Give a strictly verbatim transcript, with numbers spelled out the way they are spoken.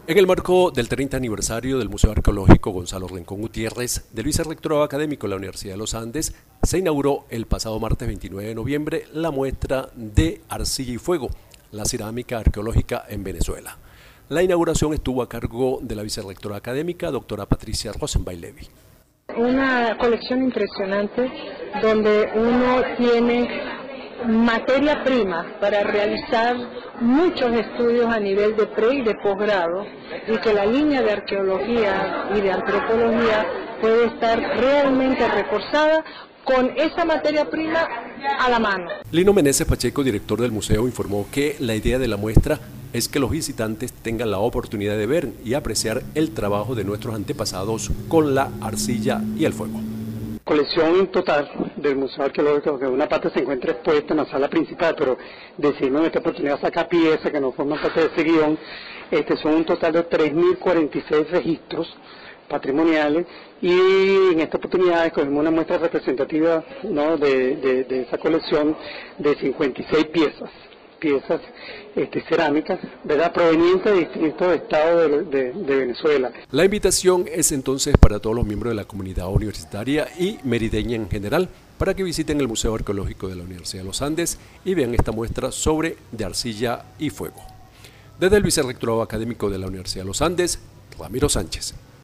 En el marco del treinta aniversario del Museo Arqueológico Gonzalo Rincón Gutiérrez del Vicerrectorado Académico de la Universidad de los Andes, se inauguró el pasado martes veintinueve de noviembre la muestra de Arcilla y Fuego, la cerámica arqueológica en Venezuela. La inauguración estuvo a cargo de la Vicerrectora Académica, doctora Patricia Rosenbaum Levy. Una colección impresionante donde uno tiene materia prima para realizar muchos estudios a nivel de pre y de posgrado, y que la línea de arqueología y de antropología puede estar realmente reforzada con esa materia prima a la mano. Lino Meneses Pacheco, director del museo, informó que la idea de la muestra es que los visitantes tengan la oportunidad de ver y apreciar el trabajo de nuestros antepasados con la arcilla y el fuego. Colección total del Museo Arqueológico, que una parte se encuentra expuesta en la sala principal, pero decidimos en esta oportunidad sacar piezas que no forman parte de ese guión. Este, son un total de tres mil cuarenta y seis registros patrimoniales, y en esta oportunidad escogimos una muestra representativa, ¿no?, de, de, de esa colección de cincuenta y seis piezas. piezas este, cerámicas, ¿verdad?, provenientes de distintos estados de, de, de Venezuela. La invitación es entonces para todos los miembros de la comunidad universitaria y merideña en general, para que visiten el Museo Arqueológico de la Universidad de los Andes y vean esta muestra sobre de arcilla y fuego. Desde el Vicerrectorado Académico de la Universidad de los Andes, Ramiro Sánchez.